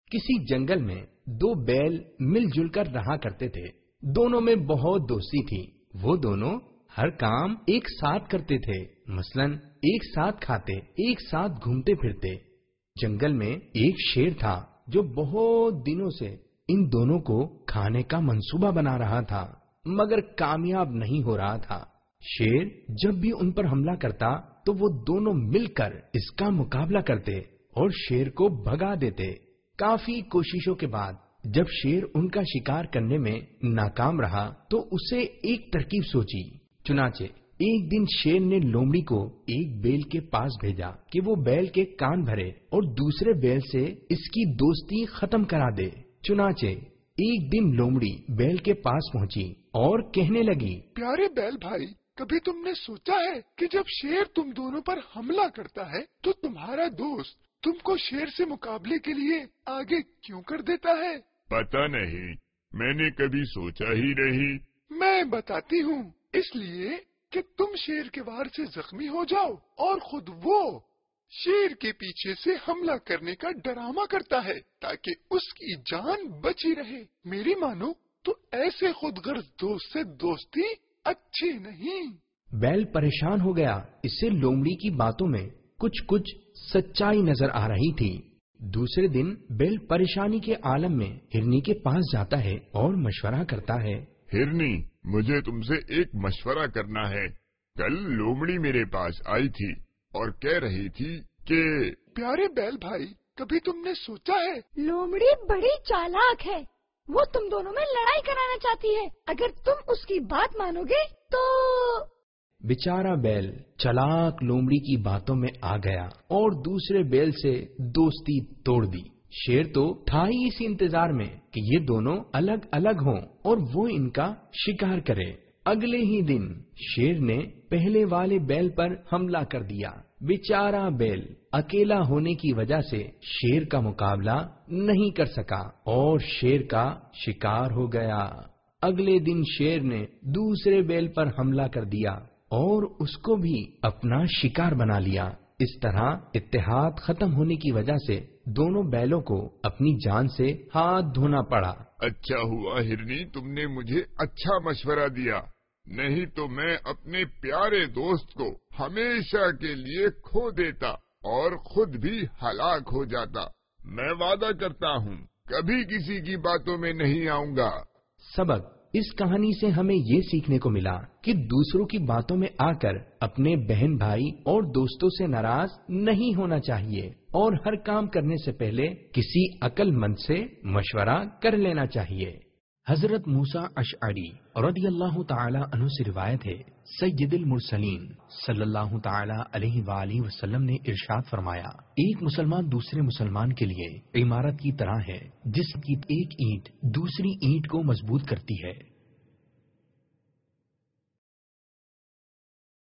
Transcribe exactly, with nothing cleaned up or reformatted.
کسی جنگل میں دو بیل مل جل کر رہا کرتے تھے. دونوں میں بہت دوستی تھی. وہ دونوں ہر کام ایک ساتھ کرتے تھے. مثلاً ایک ساتھ کھاتے، ایک ساتھ گھومتے پھرتے. جنگل میں ایک شیر تھا جو بہت دنوں سے ان دونوں کو کھانے کا منصوبہ بنا رہا تھا، مگر کامیاب نہیں ہو رہا تھا. شیر جب بھی ان پر حملہ کرتا تو وہ دونوں مل کر اس کا مقابلہ کرتے اور شیر کو بھگا دیتے. کافی کوششوں کے بعد جب شیر ان کا شکار کرنے میں ناکام رہا تو اسے ایک ترکیب سوچی. چنانچہ ایک دن شیر نے لومڑی کو ایک بیل کے پاس بھیجا کہ وہ بیل کے کان بھرے اور دوسرے بیل سے اس کی دوستی ختم کرا دے. چنانچہ ایک دن لومڑی بیل کے پاس پہنچی اور کہنے لگی، پیارے بیل بھائی، کبھی تم نے سوچا ہے کہ جب شیر تم دونوں پر حملہ کرتا ہے تو تمہارا دوست تم کو شیر سے مقابلے کے لیے آگے کیوں کر دیتا ہے؟ پتہ نہیں، میں نے کبھی سوچا ہی نہیں. میں بتاتی ہوں، اس لیے کہ تم شیر کے وار سے زخمی ہو جاؤ اور خود وہ شیر کے پیچھے سے حملہ کرنے کا ڈرامہ کرتا ہے تاکہ اس کی جان بچی رہے. میری مانو تو ایسے خود غرض دوست سے دوستی اچھی نہیں. بیل پریشان ہو گیا. اس سے لومڑی کی باتوں میں کچھ کچھ سچائی نظر آ رہی تھی. دوسرے دن بیل پریشانی کے عالم میں ہرنی کے پاس جاتا ہے اور مشورہ کرتا ہے. ہرنی، مجھے تم سے ایک مشورہ کرنا ہے. کل لومڑی میرے پاس آئی تھی اور کہہ رہی تھی کہ پیارے بیل بھائی، کبھی تم نے سوچا ہے لومڑی بڑی چالاک ہے. وہ تم دونوں میں لڑائی کرانا چاہتی ہے. اگر تم اس کی بات مانو گے تو بیچارہ بیل چلاک لومڑی کی باتوں میں آ گیا اور دوسرے بیل سے دوستی توڑ دی. شیر تو تھا ہی اسی انتظار میں کہ یہ دونوں الگ الگ ہوں اور وہ ان کا شکار کرے. اگلے ہی دن شیر نے پہلے والے بیل پر حملہ کر دیا. بیچارہ بیل اکیلا ہونے کی وجہ سے شیر کا مقابلہ نہیں کر سکا اور شیر کا شکار ہو گیا. اگلے دن شیر نے دوسرے بیل پر حملہ کر دیا اور اس کو بھی اپنا شکار بنا لیا. اس طرح اتحاد ختم ہونے کی وجہ سے دونوں بیلوں کو اپنی جان سے ہاتھ دھونا پڑا. اچھا ہوا ہرنی، تم نے مجھے اچھا مشورہ دیا، نہیں تو میں اپنے پیارے دوست کو ہمیشہ کے لیے کھو دیتا اور خود بھی ہلاک ہو جاتا. میں وعدہ کرتا ہوں کبھی کسی کی باتوں میں نہیں آؤں گا. سبق: اس کہانی سے ہمیں یہ سیکھنے کو ملا کہ دوسروں کی باتوں میں آ کر اپنے بہن بھائی اور دوستوں سے ناراض نہیں ہونا چاہیے اور ہر کام کرنے سے پہلے کسی عقل مند سے مشورہ کر لینا چاہیے. حضرت موسیٰ اشعری رضی اللہ تعالی عنہ سے روایت ہے، سید المرسلین صلی اللہ تعالی علیہ وآلہ وسلم نے ارشاد فرمایا، ایک مسلمان دوسرے مسلمان کے لیے عمارت کی طرح ہے جس کی ایک اینٹ دوسری اینٹ کو مضبوط کرتی ہے.